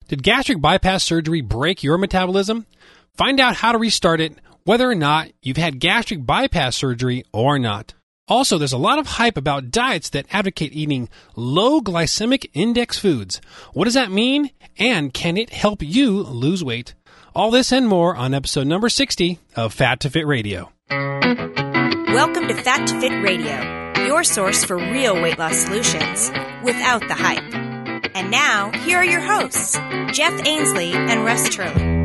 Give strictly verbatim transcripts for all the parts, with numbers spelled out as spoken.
Did gastric bypass surgery break your metabolism? Find out how to restart it, whether or not you've had gastric bypass surgery or not. Also, there's a lot of hype about diets that advocate eating low glycemic index foods. What does that mean? And can it help you lose weight? All this and more on episode number sixty of Fat to Fit Radio. Welcome to Fat to Fit Radio, your source for real weight loss solutions without the hype. And now, here are your hosts, Jeff Ainsley and Russ Turley.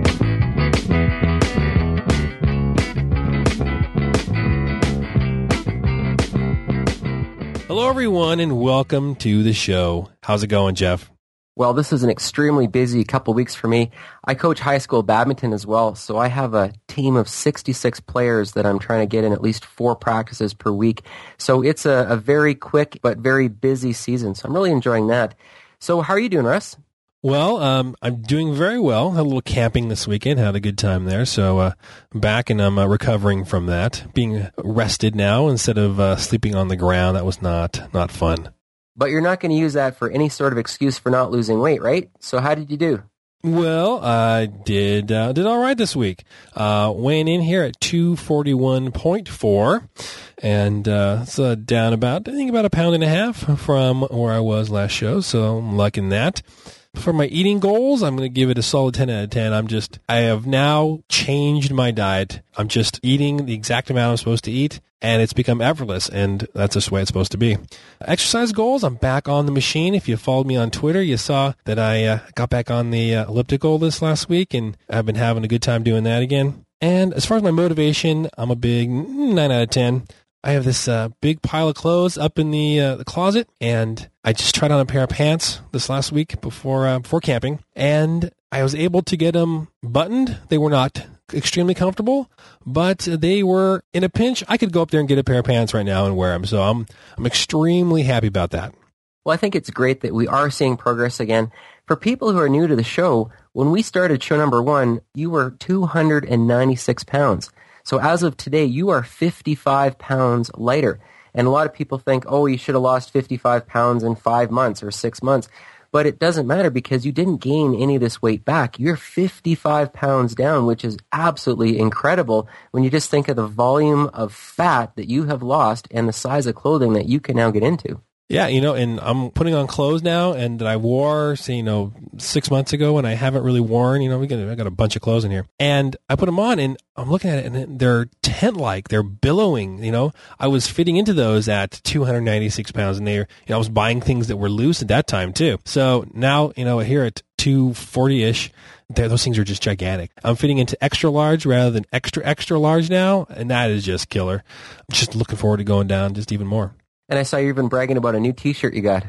Hello, everyone, and welcome to the show. How's it going, Jeff? Well, this is an extremely busy couple weeks for me. I coach high school badminton as well, so I have a team of sixty-six players that I'm trying to get in at least four practices per week. So it's a, a very quick but very busy season, so I'm really enjoying that. So how are you doing, Russ? Well, um, I'm doing very well. Had a little camping this weekend, had a good time there. So uh, I'm back and I'm uh, recovering from that, being rested now instead of uh, sleeping on the ground. That was not not fun. But you're not going to use that for any sort of excuse for not losing weight, right? So how did you do? Well, I did uh, did all right this week. Uh, weighing in here at two forty-one point four, and uh, it's uh, down about, I think, about a pound and a half from where I was last show, so I'm liking that. For my eating goals, I'm going to give it a solid ten out of ten. I'm just, I have now changed my diet. I'm just eating the exact amount I'm supposed to eat, and it's become effortless, and that's just the way it's supposed to be. Exercise goals, I'm back on the machine. If you followed me on Twitter, you saw that I uh, got back on the uh, elliptical this last week, and I've been having a good time doing that again. And as far as my motivation, I'm a big nine out of ten. I have this uh, big pile of clothes up in the, uh, the closet, and I just tried on a pair of pants this last week before uh, before camping, and I was able to get them buttoned. They were not extremely comfortable, but they were in a pinch. I could go up there and get a pair of pants right now and wear them, so I'm I'm extremely happy about that. Well, I think it's great that we are seeing progress again. For people who are new to the show, when we started show number one, you were two hundred ninety-six pounds. So as of today, you are fifty-five pounds lighter. And a lot of people think, oh, you should have lost fifty-five pounds in five months or six months. But it doesn't matter because you didn't gain any of this weight back. You're fifty-five pounds down, which is absolutely incredible when you just think of the volume of fat that you have lost and the size of clothing that you can now get into. Yeah, you know, and I'm putting on clothes now, and that I wore, say, you know, six months ago, and I haven't really worn. You know, we got I got a bunch of clothes in here, and I put them on, and I'm looking at it, and they're tent-like, they're billowing. You know, I was fitting into those at two hundred ninety-six pounds, and they, you know, I was buying things that were loose at that time too. So now, you know, here at two forty-ish, those things are just gigantic. I'm fitting into extra large rather than extra extra large now, and that is just killer. I'm just looking forward to going down just even more. And I saw you even bragging about a new T-shirt you got.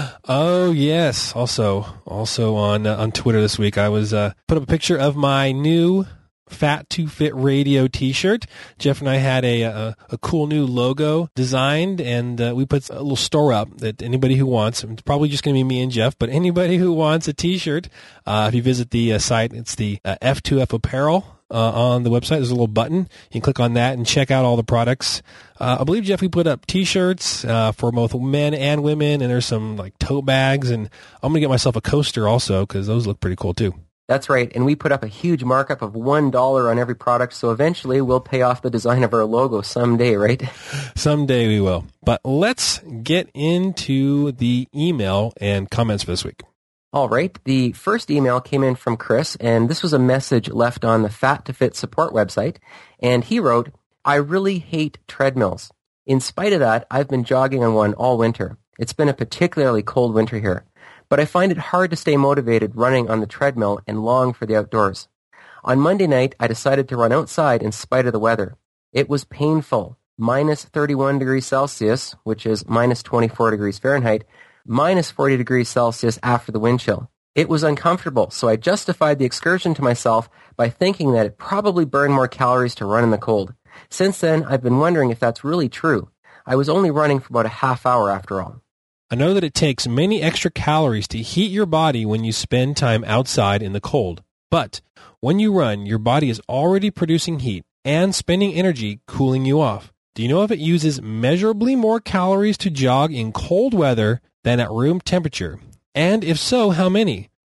Oh yes, also also on uh, on Twitter this week, I was uh, put up a picture of my new Fat to Fit Radio T-shirt. Jeff and I had a a, a cool new logo designed, and uh, we put a little store up that anybody who wants. It's probably just going to be me and Jeff, but anybody who wants a T-shirt, uh, if you visit the uh, site, it's the uh, F two F Apparel. Uh, on the website, there's a little button. You can click on that and check out all the products. Uh, I believe, Jeff, we put up T-shirts uh, for both men and women, and there's some like tote bags, and I'm going to get myself a coaster also because those look pretty cool too. That's right, and we put up a huge markup of one dollar on every product, so eventually we'll pay off the design of our logo someday, right? Someday we will. But let's get into the email and comments for this week. All right. The first email came in from Chris, and this was a message left on the Fat to Fit support website. And he wrote, I really hate treadmills. In spite of that, I've been jogging on one all winter. It's been a particularly cold winter here. But I find it hard to stay motivated running on the treadmill and long for the outdoors. On Monday night, I decided to run outside in spite of the weather. It was painful. Minus thirty-one degrees Celsius, which is minus twenty-four degrees Fahrenheit, minus forty degrees Celsius after the wind chill. It was uncomfortable, so I justified the excursion to myself by thinking that it probably burned more calories to run in the cold. Since then, I've been wondering if that's really true. I was only running for about a half hour after all. I know that it takes many extra calories to heat your body when you spend time outside in the cold. But when you run, your body is already producing heat and spending energy cooling you off. Do you know if it uses measurably more calories to jog in cold weather than at room temperature? And if so, how many?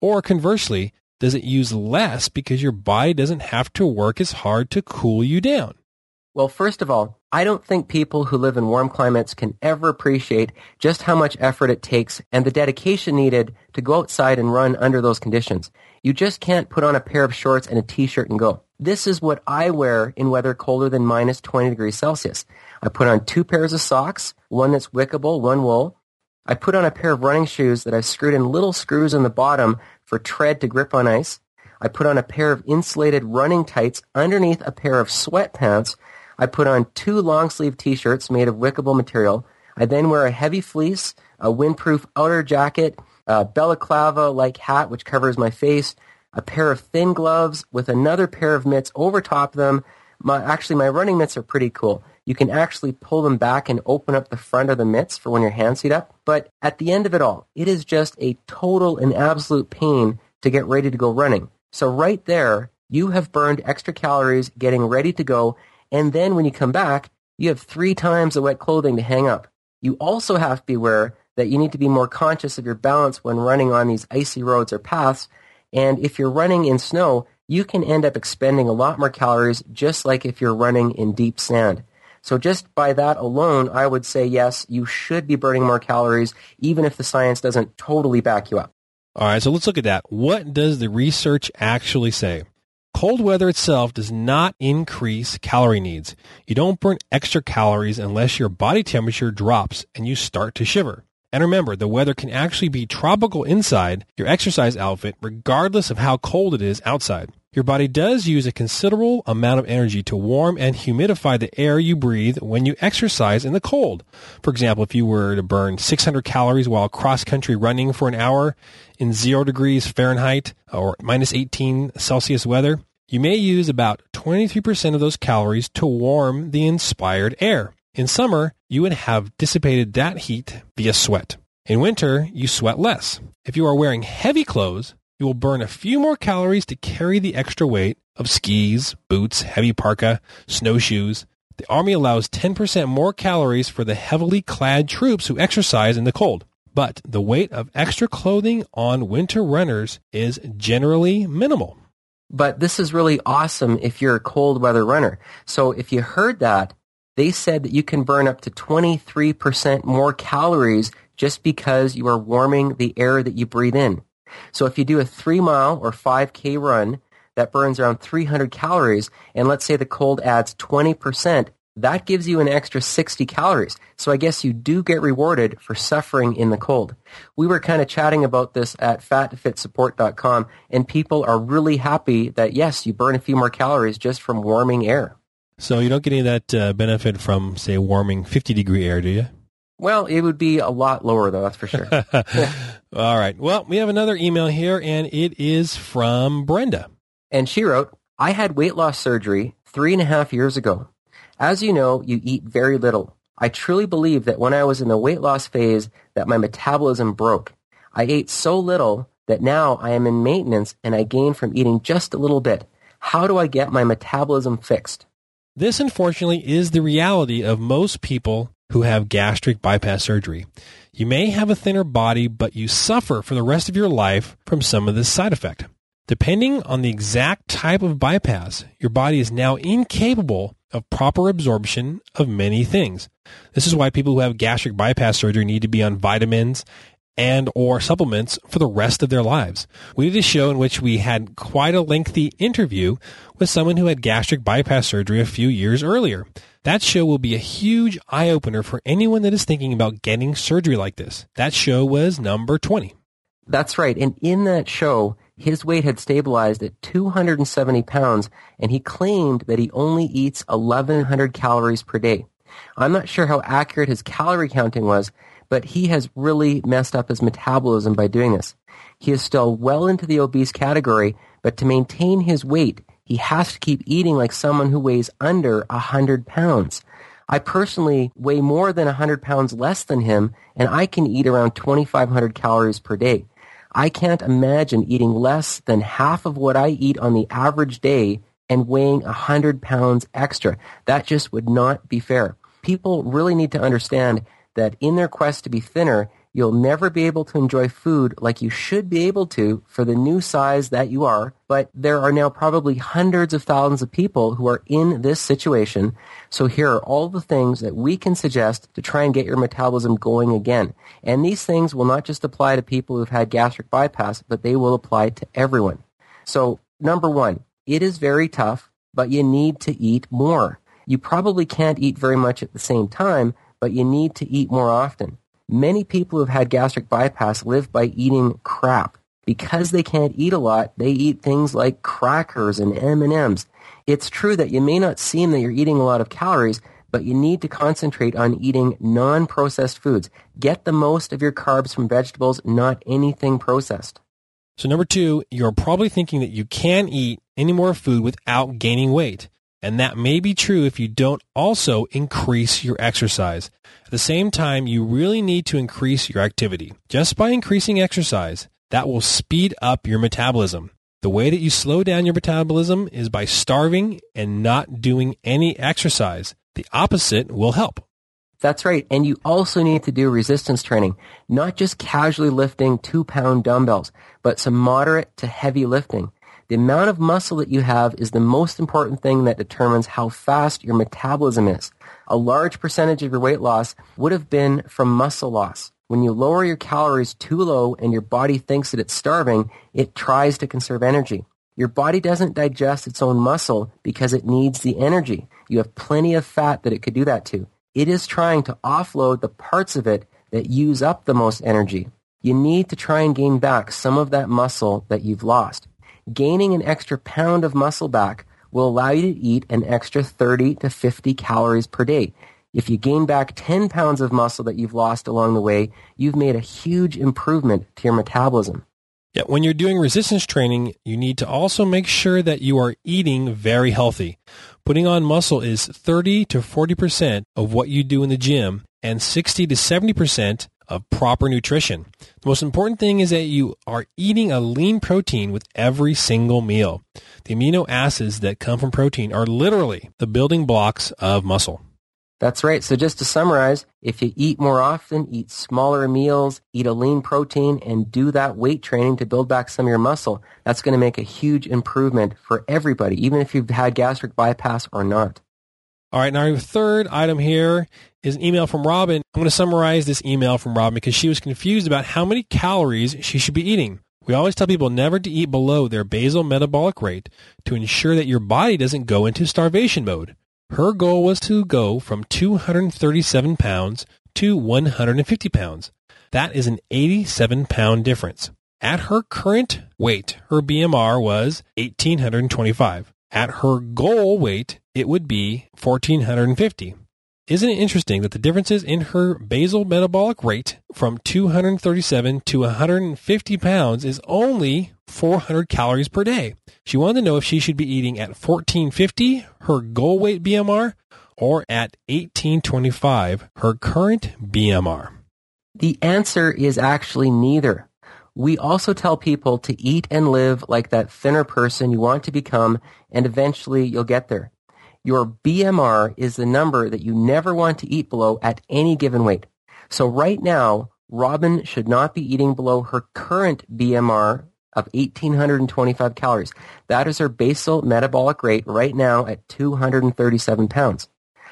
Or conversely, does it use less because your body doesn't have to work as hard to cool you down? Well, first of all, I don't think people who live in warm climates can ever appreciate just how much effort it takes and the dedication needed to go outside and run under those conditions. You just can't put on a pair of shorts and a t-shirt and go. This is what I wear in weather colder than minus twenty degrees Celsius. I put on two pairs of socks, one that's wickable, one wool. I put on a pair of running shoes that I've screwed in little screws on the bottom for tread to grip on ice. I put on a pair of insulated running tights underneath a pair of sweatpants. I put on two long-sleeve t-shirts made of wickable material. I then wear a heavy fleece, a windproof outer jacket, a balaclava-like hat which covers my face, a pair of thin gloves with another pair of mitts over top of them. My, actually, my running mitts are pretty cool. You can actually pull them back and open up the front of the mitts for when your hands heat up. But at the end of it all, it is just a total and absolute pain to get ready to go running. So right there, you have burned extra calories getting ready to go. And then when you come back, you have three times the wet clothing to hang up. You also have to be aware that you need to be more conscious of your balance when running on these icy roads or paths. And if you're running in snow, you can end up expending a lot more calories, just like if you're running in deep sand. So just by that alone, I would say, yes, you should be burning more calories, even if the science doesn't totally back you up. All right, so let's look at that. What does the research actually say? Cold weather itself does not increase calorie needs. You don't burn extra calories unless your body temperature drops and you start to shiver. And remember, the weather can actually be tropical inside your exercise outfit regardless of how cold it is outside. Your body does use a considerable amount of energy to warm and humidify the air you breathe when you exercise in the cold. For example, if you were to burn six hundred calories while cross-country running for an hour in zero degrees Fahrenheit or minus eighteen Celsius weather, you may use about twenty-three percent of those calories to warm the inspired air. In summer, you would have dissipated that heat via sweat. In winter, you sweat less. If you are wearing heavy clothes, you will burn a few more calories to carry the extra weight of skis, boots, heavy parka, snowshoes. The Army allows ten percent more calories for the heavily clad troops who exercise in the cold. But the weight of extra clothing on winter runners is generally minimal. But this is really awesome if you're a cold weather runner. So if you heard that, they said that you can burn up to twenty-three percent more calories just because you are warming the air that you breathe in. So if you do a three mile or five K run, that burns around three hundred calories, and let's say the cold adds twenty percent, that gives you an extra sixty calories. So I guess you do get rewarded for suffering in the cold. We were kind of chatting about this at fat to fit support dot com, and people are really happy that, yes, you burn a few more calories just from warming air. So you don't get any of that uh, benefit from, say, warming fifty-degree air, do you? Well, it would be a lot lower, though, that's for sure. All right. Well, we have another email here, and it is from Brenda. And she wrote, I had weight loss surgery three and a half years ago. As you know, you eat very little. I truly believe that when I was in the weight loss phase that my metabolism broke. I ate so little that now I am in maintenance and I gain from eating just a little bit. How do I get my metabolism fixed? This, unfortunately, is the reality of most people who have gastric bypass surgery. You may have a thinner body, but you suffer for the rest of your life from some of this side effect. Depending on the exact type of bypass, your body is now incapable of proper absorption of many things. This is why people who have gastric bypass surgery need to be on vitamins and or supplements for the rest of their lives. We did a show in which we had quite a lengthy interview with someone who had gastric bypass surgery a few years earlier. That show will be a huge eye-opener for anyone that is thinking about getting surgery like this. That show was number twenty. That's right. And in that show, his weight had stabilized at two hundred seventy pounds, and he claimed that he only eats eleven hundred calories per day. I'm not sure how accurate his calorie counting was, but he has really messed up his metabolism by doing this. He is still well into the obese category, but to maintain his weight, he has to keep eating like someone who weighs under one hundred pounds. I personally weigh more than one hundred pounds less than him, and I can eat around twenty-five hundred calories per day. I can't imagine eating less than half of what I eat on the average day and weighing one hundred pounds extra. That just would not be fair. People really need to understand that in their quest to be thinner, You'll never be able to enjoy food like you should be able to for the new size that you are, but there are now probably hundreds of thousands of people who are in this situation. So here are all the things that we can suggest to try and get your metabolism going again. And these things will not just apply to people who've had gastric bypass, but they will apply to everyone. So number one, it is very tough, but you need to eat more. You probably can't eat very much at the same time, but you need to eat more often. Many people who have had gastric bypass live by eating crap. Because they can't eat a lot, they eat things like crackers and M and M's. It's true that you may not seem that you're eating a lot of calories, but you need to concentrate on eating non-processed foods. Get the most of your carbs from vegetables, not anything processed. So number two, you're probably thinking that you can eat any more food without gaining weight. And that may be true if you don't also increase your exercise. At the same time, you really need to increase your activity. Just by increasing exercise, that will speed up your metabolism. The way that you slow down your metabolism is by starving and not doing any exercise. The opposite will help. That's right. And you also need to do resistance training, not just casually lifting two-pound dumbbells, but some moderate to heavy lifting. The amount of muscle that you have is the most important thing that determines how fast your metabolism is. A large percentage of your weight loss would have been from muscle loss. When you lower your calories too low and your body thinks that it's starving, it tries to conserve energy. Your body doesn't digest its own muscle because it needs the energy. You have plenty of fat that it could do that to. It is trying to offload the parts of it that use up the most energy. You need to try and gain back some of that muscle that you've lost. Gaining an extra pound of muscle back will allow you to eat an extra thirty to fifty calories per day. If you gain back ten pounds of muscle that you've lost along the way, you've made a huge improvement to your metabolism. Yeah, when you're doing resistance training, you need to also make sure that you are eating very healthy. Putting on muscle is thirty to forty percent of what you do in the gym and sixty to seventy percent of proper nutrition. The most important thing is that you are eating a lean protein with every single meal. The amino acids that come from protein are literally the building blocks of muscle. That's right. So just to summarize, if you eat more often, eat smaller meals, eat a lean protein, and do that weight training to build back some of your muscle, that's going to make a huge improvement for everybody, even if you've had gastric bypass or not. All right, now our third item here is an email from Robin. I'm going to summarize this email from Robin because she was confused about how many calories she should be eating. We always tell people never to eat below their basal metabolic rate to ensure that your body doesn't go into starvation mode. Her goal was to go from two hundred thirty-seven pounds to one hundred fifty pounds. That is an eighty-seven pound difference. At her current weight, her B M R was one thousand eight hundred twenty-five. At her goal weight, it would be one thousand four hundred fifty. Isn't it interesting that the differences in her basal metabolic rate from two hundred thirty-seven to one hundred fifty pounds is only four hundred calories per day? She wanted to know if she should be eating at fourteen fifty, her goal weight B M R, or at eighteen twenty-five, her current B M R. The answer is actually neither. We also tell people to eat and live like that thinner person you want to become, and eventually you'll get there. Your B M R is the number that you never want to eat below at any given weight. So right now, Robin should not be eating below her current B M R of one thousand eight hundred twenty-five calories. That is her basal metabolic rate right now at two hundred thirty-seven pounds.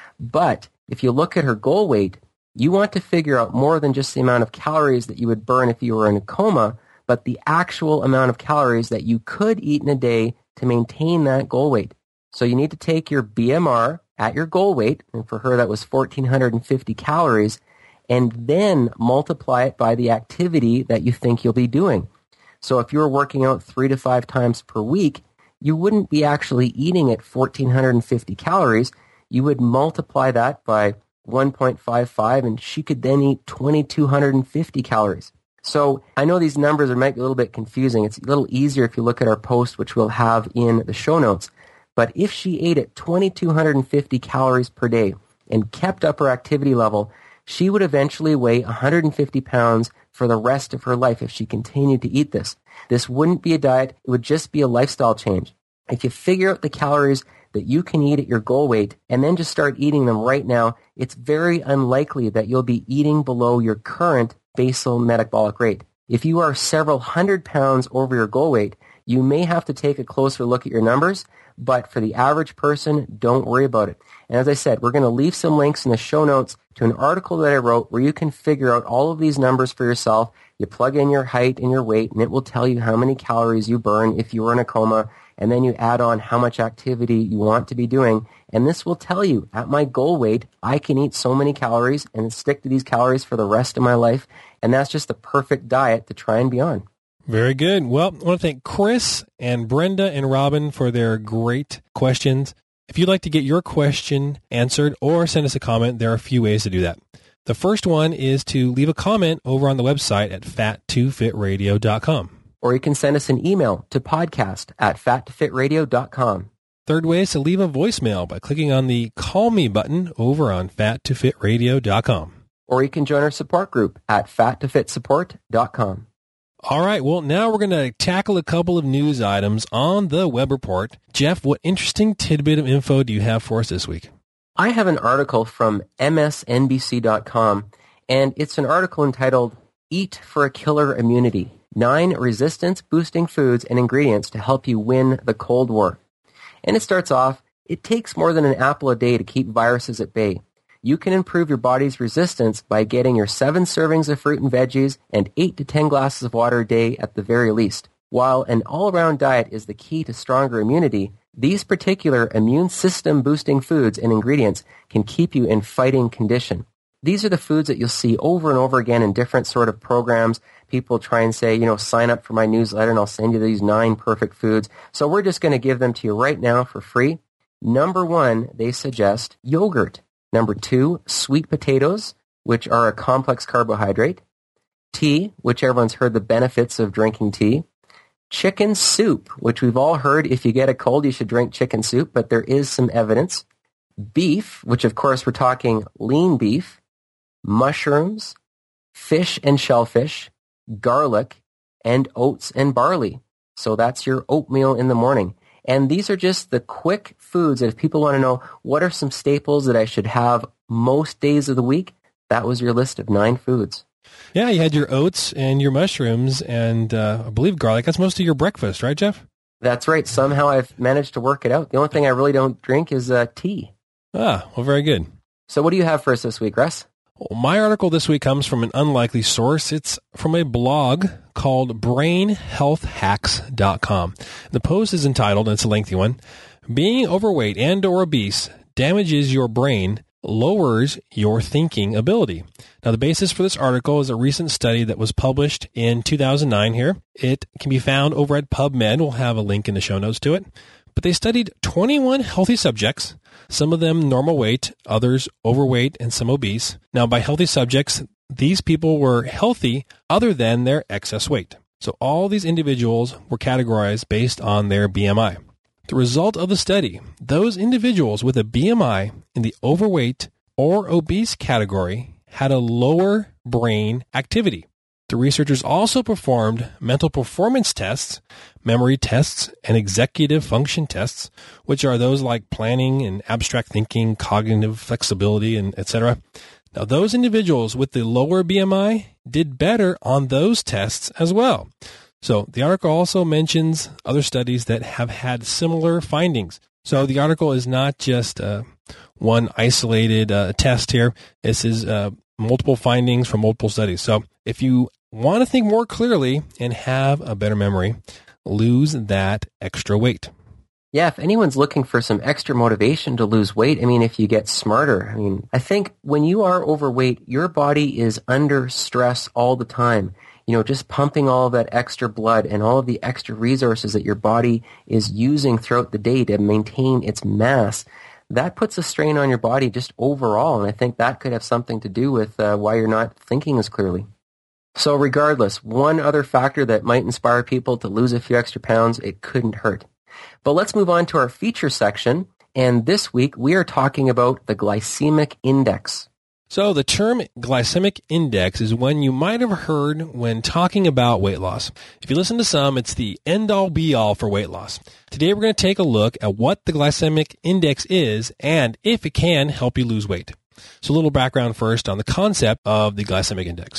But if you look at her goal weight, you want to figure out more than just the amount of calories that you would burn if you were in a coma, but the actual amount of calories that you could eat in a day to maintain that goal weight. So you need to take your B M R at your goal weight, and for her that was one thousand four hundred fifty calories, and then multiply it by the activity that you think you'll be doing. So if you were working out three to five times per week, you wouldn't be actually eating at one thousand four hundred fifty calories. You would multiply that by one point five five, and she could then eat two thousand two hundred fifty calories. So I know these numbers are might be a little bit confusing. It's a little easier if you look at our post, which we'll have in the show notes. But if she ate at two thousand two hundred fifty calories per day and kept up her activity level, she would eventually weigh one hundred fifty pounds for the rest of her life if she continued to eat this. This wouldn't be a diet. It would just be a lifestyle change. If you figure out the calories that you can eat at your goal weight and then just start eating them right now, it's very unlikely that you'll be eating below your current basal metabolic rate. If you are several hundred pounds over your goal weight, you may have to take a closer look at your numbers, but for the average person, don't worry about it. And as I said, we're going to leave some links in the show notes to an article that I wrote where you can figure out all of these numbers for yourself. You plug in your height and your weight, and it will tell you how many calories you burn if you were in a coma, and then you add on how much activity you want to be doing, and this will tell you, at my goal weight, I can eat so many calories and stick to these calories for the rest of my life, and that's just the perfect diet to try and be on. Very good. Well, I want to thank Chris and Brenda and Robin for their great questions. If you'd like to get your question answered or send us a comment, there are a few ways to do that. The first one is to leave a comment over on the website at fat to fit radio dot com. Or you can send us an email to podcast at fat to fit radio dot com. Third way is to leave a voicemail by clicking on the Call Me button over on fat to fit radio dot com. Or you can join our support group at fat to fit support dot com. All right, well, now we're going to tackle a couple of news items on the web report. Jeff, what interesting tidbit of info do you have for us this week? I have an article from M S N B C dot com, and it's an article entitled, Eat for a Killer Immunity, Nine Resistance-Boosting Foods and Ingredients to Help You Win the Cold War. And it starts off, it takes more than an apple a day to keep viruses at bay. You can improve your body's resistance by getting your seven servings of fruit and veggies and eight to ten glasses of water a day at the very least. While an all-around diet is the key to stronger immunity, these particular immune system boosting foods and ingredients can keep you in fighting condition. These are the foods that you'll see over and over again in different sort of programs. People try and say, you know, sign up for my newsletter and I'll send you these nine perfect foods. So we're just going to give them to you right now for free. Number one, they suggest yogurt. Number two, sweet potatoes, which are a complex carbohydrate. Tea, which everyone's heard the benefits of drinking tea. Chicken soup, which we've all heard if you get a cold, you should drink chicken soup, but there is some evidence. Beef, which of course we're talking lean beef. Mushrooms, fish and shellfish, garlic, and oats and barley. So that's your oatmeal in the morning. And these are just the quick foods that if people want to know what are some staples that I should have most days of the week, that was your list of nine foods. Yeah, you had your oats and your mushrooms and uh, I believe garlic. That's most of your breakfast, right, Jeff? That's right. Somehow I've managed to work it out. The only thing I really don't drink is uh, tea. Ah, well, very good. So what do you have for us this week, Russ? Well, my article this week comes from an unlikely source. It's from a blog called brain health hacks dot com. The post is entitled, and it's a lengthy one, Being Overweight and or Obese Damages Your Brain, Lowers Your Thinking Ability. Now, the basis for this article is a recent study that was published in two thousand nine here. It can be found over at PubMed. We'll have a link in the show notes to it. But they studied twenty-one healthy subjects, some of them normal weight, others overweight, and some obese. Now, by healthy subjects, these people were healthy other than their excess weight. So all these individuals were categorized based on their B M I. The result of the study, those individuals with a B M I in the overweight or obese category had a lower brain activity. The researchers also performed mental performance tests, memory tests, and executive function tests, which are those like planning and abstract thinking, cognitive flexibility, and et cetera. Now, those individuals with the lower B M I did better on those tests as well. So the article also mentions other studies that have had similar findings. So the article is not just uh, one isolated uh, test here. This is uh, multiple findings from multiple studies. So if you want to think more clearly and have a better memory, lose that extra weight. Yeah, if anyone's looking for some extra motivation to lose weight, I mean, if you get smarter, I mean, I think when you are overweight, your body is under stress all the time. You know, just pumping all of that extra blood and all of the extra resources that your body is using throughout the day to maintain its mass, that puts a strain on your body just overall. And I think that could have something to do with uh, why you're not thinking as clearly. So regardless, one other factor that might inspire people to lose a few extra pounds, it couldn't hurt. But let's move on to our feature section. And this week, we are talking about the glycemic index. So the term glycemic index is one you might have heard when talking about weight loss. If you listen to some, it's the end-all be-all for weight loss. Today we're going to take a look at what the glycemic index is and if it can help you lose weight. So a little background first on the concept of the glycemic index.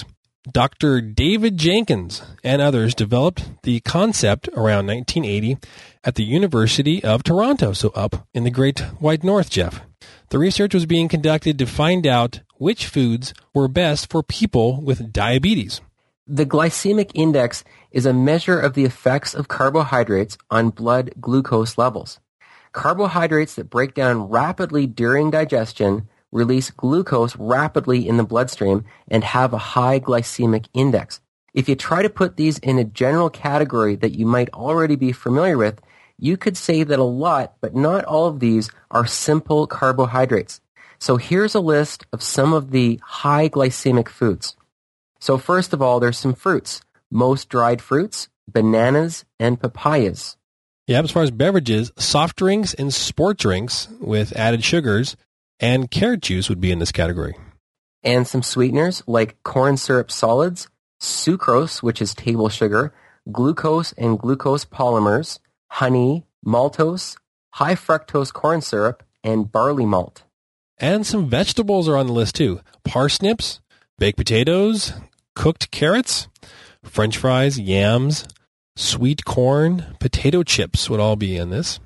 Doctor David Jenkins and others developed the concept around nineteen eighty at the University of Toronto, so up in the Great White North, Jeff. The research was being conducted to find out which foods were best for people with diabetes. The glycemic index is a measure of the effects of carbohydrates on blood glucose levels. Carbohydrates that break down rapidly during digestion release glucose rapidly in the bloodstream and have a high glycemic index. If you try to put these in a general category that you might already be familiar with, you could say that a lot, but not all of these, are simple carbohydrates. So here's a list of some of the high glycemic foods. So first of all, there's some fruits. Most dried fruits, bananas, and papayas. Yeah, as far as beverages, soft drinks and sport drinks with added sugars and carrot juice would be in this category. And some sweeteners like corn syrup solids, sucrose, which is table sugar, glucose and glucose polymers, honey, maltose, high fructose corn syrup, and barley malt. And some vegetables are on the list too. Parsnips, baked potatoes, cooked carrots, French fries, yams, sweet corn, potato chips would all be in this.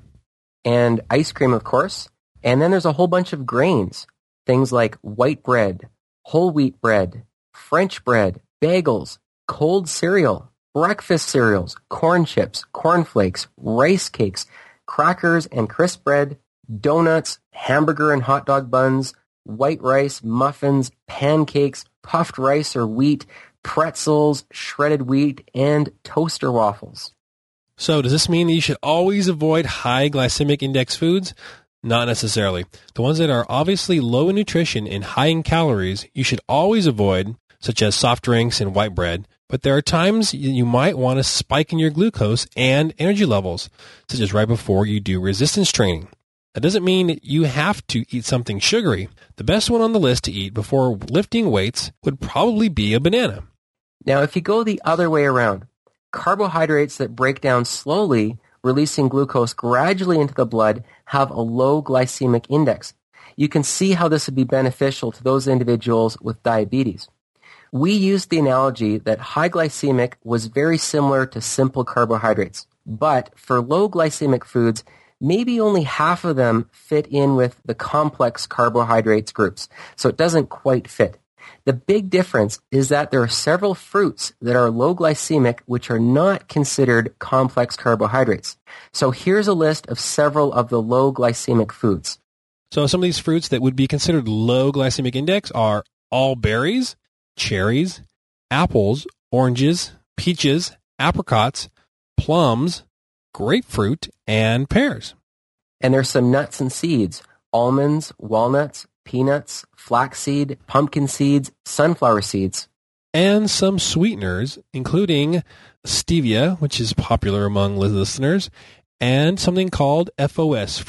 And ice cream, of course. And then there's a whole bunch of grains, things like white bread, whole wheat bread, French bread, bagels, cold cereal, breakfast cereals, corn chips, corn flakes, rice cakes, crackers and crisp bread, donuts, hamburger and hot dog buns, white rice, muffins, pancakes, puffed rice or wheat, pretzels, shredded wheat, and toaster waffles. So does this mean that you should always avoid high glycemic index foods? Not necessarily. The ones that are obviously low in nutrition and high in calories, you should always avoid, such as soft drinks and white bread. But there are times you might want to spike in your glucose and energy levels, such as right before you do resistance training. That doesn't mean you have to eat something sugary. The best one on the list to eat before lifting weights would probably be a banana. Now, if you go the other way around, carbohydrates that break down slowly, releasing glucose gradually into the blood, have a low glycemic index. You can see how this would be beneficial to those individuals with diabetes. We used the analogy that high glycemic was very similar to simple carbohydrates, but for low glycemic foods, maybe only half of them fit in with the complex carbohydrates groups, so it doesn't quite fit. The big difference is that there are several fruits that are low glycemic which are not considered complex carbohydrates. So here's a list of several of the low glycemic foods. So some of these fruits that would be considered low glycemic index are all berries, cherries, apples, oranges, peaches, apricots, plums, grapefruit, and pears. And there's some nuts and seeds, almonds, walnuts, peanuts, flaxseed, pumpkin seeds, sunflower seeds. And some sweeteners, including stevia, which is popular among listeners, and something called F O S,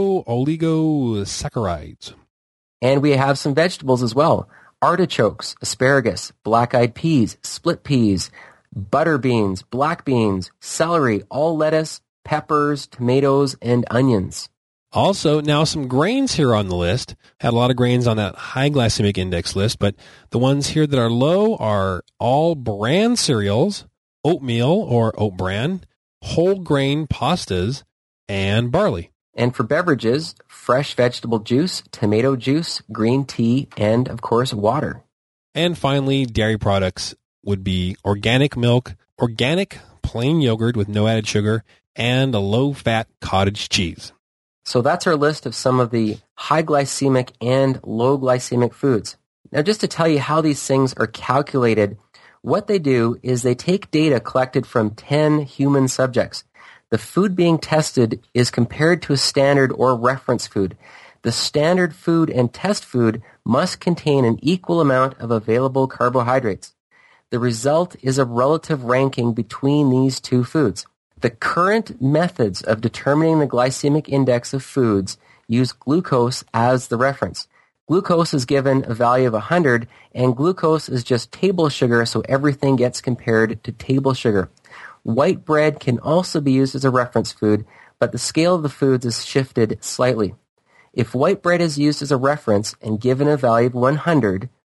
fructooligosaccharides. And we have some vegetables as well. Artichokes, asparagus, black-eyed peas, split peas, butter beans, black beans, celery, all lettuce, peppers, tomatoes, and onions. Also, now some grains here on the list. Had a lot of grains on that high glycemic index list, but the ones here that are low are all bran cereals, oatmeal or oat bran, whole grain pastas, and barley. And for beverages, fresh vegetable juice, tomato juice, green tea, and, of course, water. And finally, dairy products would be organic milk, organic plain yogurt with no added sugar, and a low-fat cottage cheese. So that's our list of some of the high glycemic and low glycemic foods. Now, just to tell you how these things are calculated, what they do is they take data collected from ten human subjects. The food being tested is compared to a standard or reference food. The standard food and test food must contain an equal amount of available carbohydrates. The result is a relative ranking between these two foods. The current methods of determining the glycemic index of foods use glucose as the reference. Glucose is given a value of one hundred, and glucose is just table sugar, so everything gets compared to table sugar. White bread can also be used as a reference food, but the scale of the foods is shifted slightly. If white bread is used as a reference and given a value of one hundred,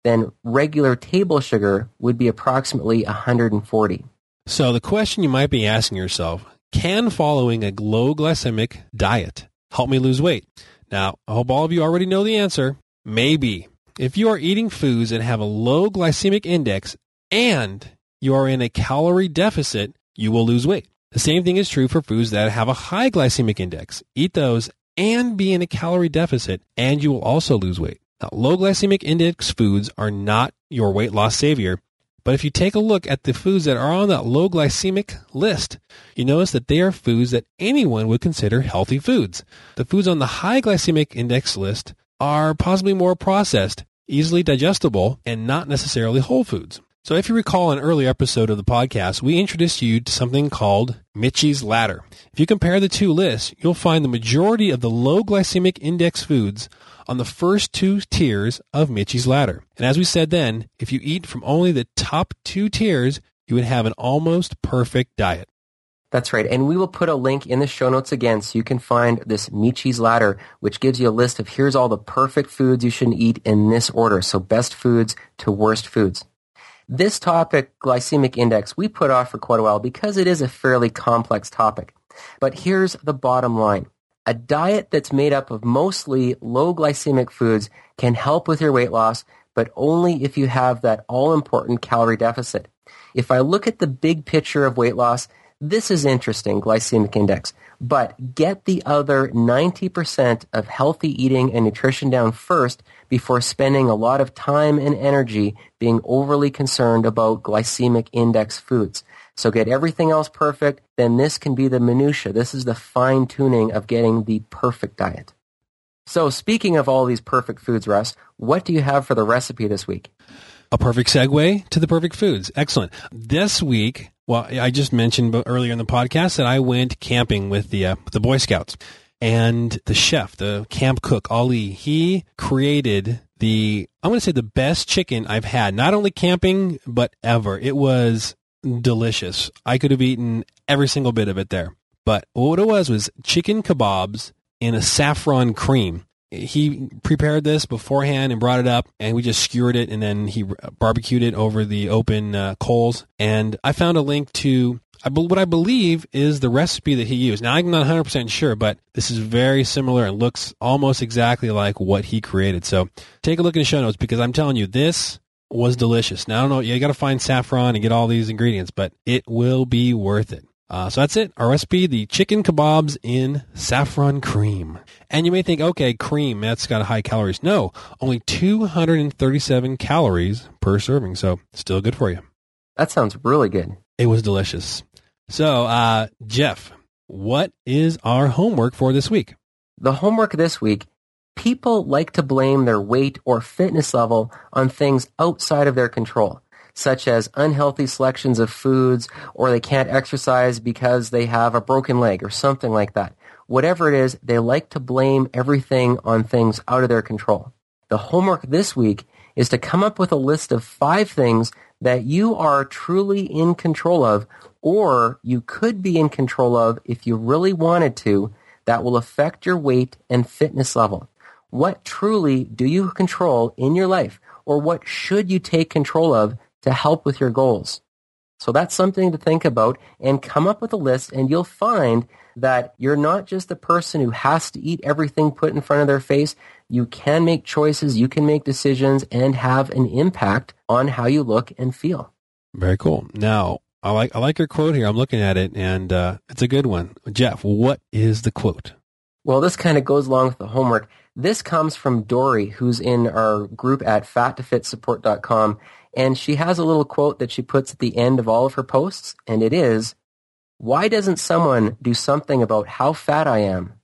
then regular table sugar would be approximately one hundred forty. So the question you might be asking yourself, can following a low glycemic diet help me lose weight? Now, I hope all of you already know the answer. Maybe. If you are eating foods that have a low glycemic index and you are in a calorie deficit, you will lose weight. The same thing is true for foods that have a high glycemic index. Eat those and be in a calorie deficit, and you will also lose weight. Now, low glycemic index foods are not your weight loss savior, but if you take a look at the foods that are on that low glycemic list, you notice that they are foods that anyone would consider healthy foods. The foods on the high glycemic index list are possibly more processed, easily digestible, and not necessarily whole foods. So if you recall an earlier episode of the podcast, we introduced you to something called Michie's Ladder. If you compare the two lists, you'll find the majority of the low glycemic index foods on the first two tiers of Michie's Ladder. And as we said then, if you eat from only the top two tiers, you would have an almost perfect diet. That's right. And we will put a link in the show notes again so you can find this Michie's Ladder, which gives you a list of here's all the perfect foods you shouldn't eat in this order. So best foods to worst foods. This topic, glycemic index, we put off for quite a while because it is a fairly complex topic. But here's the bottom line. A diet that's made up of mostly low glycemic foods can help with your weight loss, but only if you have that all-important calorie deficit. If I look at the big picture of weight loss, this is interesting, glycemic index. But get the other ninety percent of healthy eating and nutrition down first before spending a lot of time and energy being overly concerned about glycemic index foods. So get everything else perfect, then this can be the minutia. This is the fine-tuning of getting the perfect diet. So speaking of all these perfect foods, Russ, what do you have for the recipe this week? A perfect segue to the perfect foods. Excellent. This week, well, I just mentioned earlier in the podcast that I went camping with the uh, the Boy Scouts. And the chef, the camp cook, Ali, he created the, I'm going to say the best chicken I've had, not only camping, but ever. It was delicious. I could have eaten every single bit of it there. But what it was was chicken kebabs in a saffron cream. He prepared this beforehand and brought it up, and we just skewered it, and then he barbecued it over the open uh, coals. And I found a link to I be, what I believe is the recipe that he used. Now, I'm not one hundred percent sure, but this is very similar and looks almost exactly like what he created. So take a look in the show notes because I'm telling you, this was delicious. Now, I don't know, you got to find saffron and get all these ingredients, but it will be worth it. Uh, so that's it. Our recipe, the chicken kebabs in saffron cream. And you may think, okay, cream, that's got high calories. No, only two hundred thirty-seven calories per serving. So still good for you. That sounds really good. It was delicious. So, uh, Jeff, what is our homework for this week? The homework this week, people like to blame their weight or fitness level on things outside of their control, such as unhealthy selections of foods, or they can't exercise because they have a broken leg or something like that. Whatever it is, they like to blame everything on things out of their control. The homework this week is to come up with a list of five things that you are truly in control of, or you could be in control of if you really wanted to, that will affect your weight and fitness level. What truly do you control in your life, or what should you take control of to help with your goals? So that's something to think about, and come up with a list, and you'll find that you're not just the person who has to eat everything put in front of their face. You can make choices, you can make decisions, and have an impact on how you look and feel. Very cool. Now, I like I like your quote here. I'm looking at it, and uh, it's a good one. Jeff, what is the quote? Well, this kind of goes along with the homework. This comes from Dory, who's in our group at fat to fit support dot com, and she has a little quote that she puts at the end of all of her posts, and it is, "Why doesn't someone do something about how fat I am?"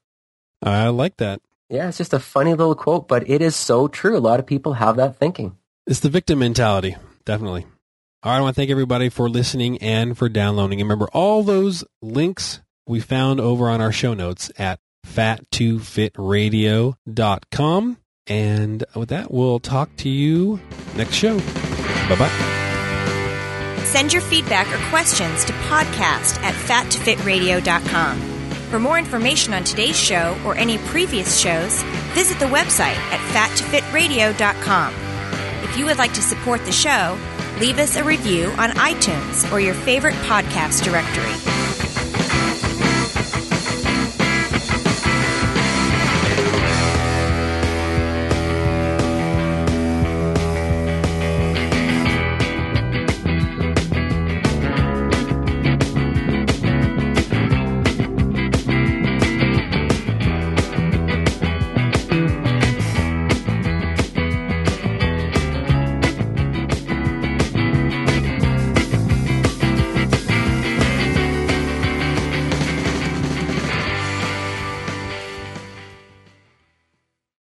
I like that. Yeah, it's just a funny little quote, but it is so true. A lot of people have that thinking. It's the victim mentality, definitely. All right, I want to thank everybody for listening and for downloading. And remember, all those links we found over on our show notes at fat to fit radio dot com. And with that, we'll talk to you next show. Bye-bye. Send your feedback or questions to podcast at fat to fit radio dot com. For more information on today's show or any previous shows, visit the website at fat to fit radio dot com. If you would like to support the show, leave us a review on iTunes or your favorite podcast directory.